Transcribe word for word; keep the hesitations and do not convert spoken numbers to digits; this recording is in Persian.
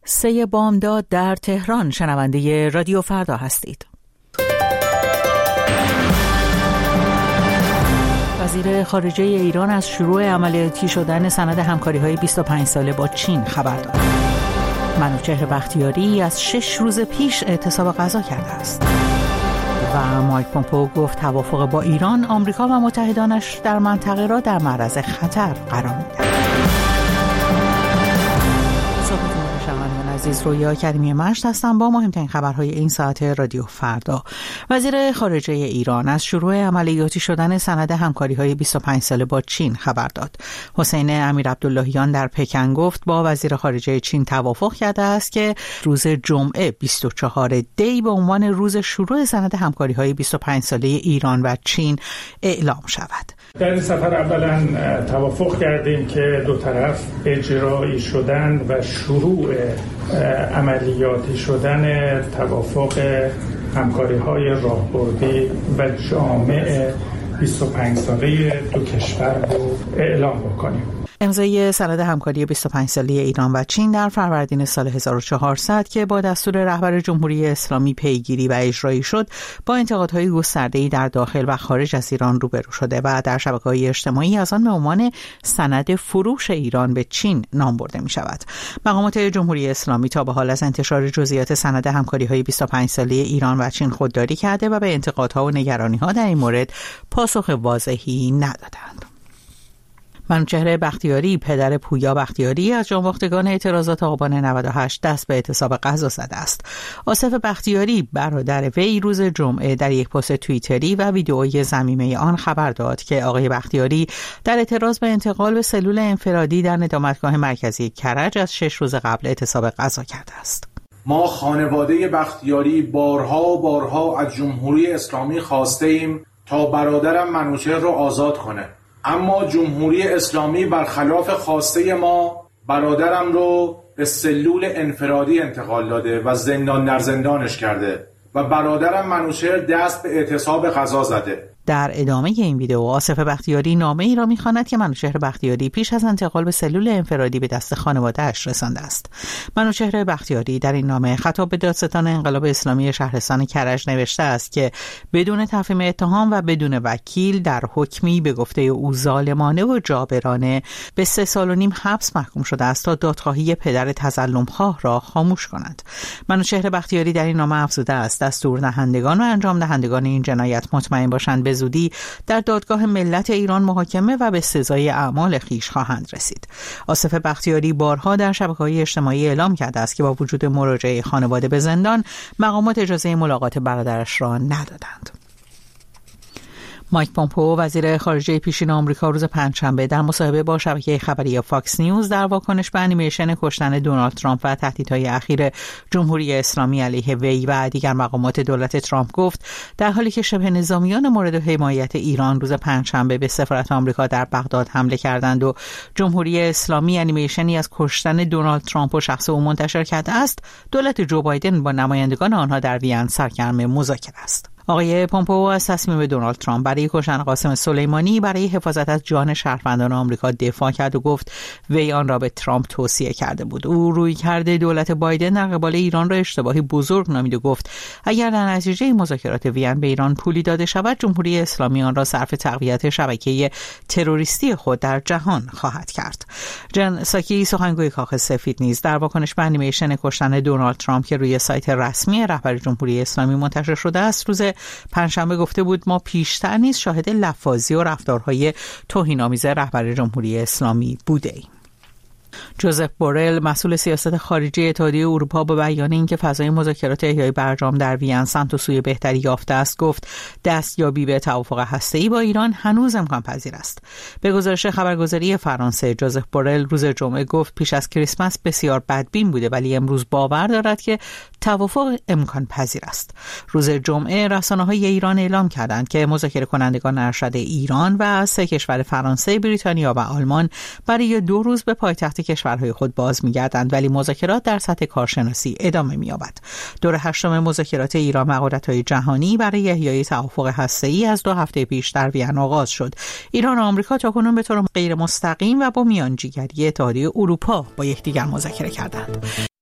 سه بامداد در تهران. شنونده رادیو فردا هستید. وزیر خارجه ایران از شروع عملیاتی شدن سند همکاری‌های بیست و پنج ساله با چین خبر داد. منوچهر بختیاری از شش روز پیش اعتصاب غذا کرده است. و مایک پومپئو گفت توافق با ایران، آمریکا و متحدانش در منطقه را در معرض خطر قرار می‌دهد. عزیز، رویا کریمی مشت هستم با مهمترین خبرهای این ساعت رادیو فردا. وزیر خارجه ایران از شروع عملیاتی شدن سند همکاری‌های بیست و پنج ساله با چین خبر داد. حسین امیرعبداللهیان در پکن گفت با وزیر خارجه چین توافق کرده است که روز جمعه بیست و چهارم دی به عنوان روز شروع سند همکاری‌های بیست و پنج ساله ایران و چین اعلام شود. در این سفر اولا توافق کردیم که دو طرف اجرایی شدن و شروع عملیاتی شدن توافق همکاری‌های راهبردی و جامع بیست و پنج ساله دو کشور رو اعلام بکنیم. امضای سند همکاری بیست و پنج ساله ایران و چین در فروردین سال هزار و چهارصد که با دستور رهبر جمهوری اسلامی پیگیری و اجرایی شد، با انتقادهای گسترده‌ای در داخل و خارج از ایران روبرو شده و در شبکه‌های اجتماعی از آن به عنوان سند فروش ایران به چین نام برده می‌شود. مقامات جمهوری اسلامی تا به حال از انتشار جزئیات سند همکاری‌های بیست و پنج ساله ایران و چین خودداری کرده و به انتقادها و نگرانی‌ها در این مورد پاسخ واضحی ندادند. منوچهر بختیاری، پدر پویا بختیاری، از جانباختگان اعتراضات آبان نود و هشت دست به اعتصاب غذا زده است. آصف بختیاری، برادر وی، روز جمعه در یک پست توییتری و ویدئوی ضمیمه آن خبر داد که آقای بختیاری در اعتراض به انتقال به سلول انفرادی در ندامتگاه مرکزی کرج از شش روز قبل اعتصاب غذا کرده است. ما خانواده بختیاری بارها و بارها از جمهوری اسلامی خواسته ایم تا برادرم منوچهر را آزاد کنه، اما جمهوری اسلامی برخلاف خواسته ما برادرم رو به سلول انفرادی انتقال داده و زندان در زندانش کرده و برادرم منوچهر دست به اعتصاب غذا زده. در ادامه این ویدئو آصف بختیاری نامه ای را می‌خواند که منوچهر بختیاری پیش از انتقال به سلول انفرادی به دست خانواده‌اش رسانده است. منوچهر بختیاری در این نامه خطاب به دادستان انقلاب اسلامی شهرستان کرج نوشته است که بدون تفهیم اتهام و بدون وکیل در حکمی به گفته او ظالمانه و جابرانه به سه سال و نیم حبس محکوم شده است تا دادخواهی پدر تظلمخواه را خاموش کند. منوچهر بختیاری در این نامه افزوده است دستور دهندگان و انجام دهندگان این جنایت مطمئن باشند به زودی در دادگاه ملت ایران محاکمه و به سزای اعمال خویش خواهند رسید. آصف بختیاری بارها در شبکه‌های اجتماعی اعلام کرده است که با وجود مراجعه خانواده به زندان، مقامات اجازه ملاقات برادرش را ندادند. مایک پومپئو، وزیر خارجه پیشین آمریکا، روز پنجشنبه در مصاحبه با شبکه خبری فاکس نیوز در واکنش به انیمیشن کشتن دونالد ترامپ و تهدیدهای اخیر جمهوری اسلامی علیه وی و دیگر مقامات دولت ترامپ گفت در حالی که شبه نظامیان مورد حمایت ایران روز پنجشنبه به سفارت آمریکا در بغداد حمله کردند و جمهوری اسلامی انیمیشنی از کشتن دونالد ترامپ و شخص او منتشر کرده است، دولت جو بایدن با نمایندگان آنها در وین سرگرم مذاکره است. آقای پومپئو از تصمیم دونالد ترامپ برای کشتن قاسم سلیمانی برای حفاظت از جان شهروندان آمریکا دفاع کرد و گفت وی آن را به ترامپ توصیه کرده بود. او رویکرد دولت بایدن در قبال ایران را اشتباهی بزرگ نامید و گفت اگر در نتیجه مذاکرات وین به ایران پولی داده شود، جمهوری اسلامی آن را صرف تقویت شبکه تروریستی خود در جهان خواهد کرد. جن ساکی، سخنگوی کاخ سفید، نیز در واکنش به انیمیشن کشتن دونالد ترامپ که روی سایت رسمی رهبر جمهوری اسلامی منتشر شده است، روز پنجشنبه گفته بود ما پیشتر نیز شاهد لفاظی و رفتارهای توهین‌آمیز رهبر جمهوری اسلامی بوده ایم. جوزف بورل، مسئول سیاست خارجی اتحادیه اروپا، با بیان اینکه فضای مذاکرات احیای برجام در وین سمت و سوی بهتری یافته است، گفت دستیابی به توافق هسته‌ای با ایران هنوز امکان پذیر است. به گزارش خبرگزاری فرانسه، جوزف بورل روز جمعه گفت پیش از کریسمس بسیار بدبین بوده ولی امروز باور دارد که توافق امکان پذیر است. روز جمعه رسانه‌های ایران اعلام کردند که مذاکره کنندگان ارشد ایران و سه کشور فرانسه، بریتانیا و آلمان برای دو روز به پایتخت کشورهای خود باز می‌گردند، ولی مذاکرات در سطح کارشناسی ادامه می‌یابد. دور هشتم مذاکرات ایران و قدرت‌های جهانی برای احیای توافق هسته‌ای از دو هفته پیش در وین آغاز شد. ایران و آمریکا تاکنون به طور غیر مستقیم و با میانجیگری اتحادیه اروپا با یکدیگر مذاکره کردند.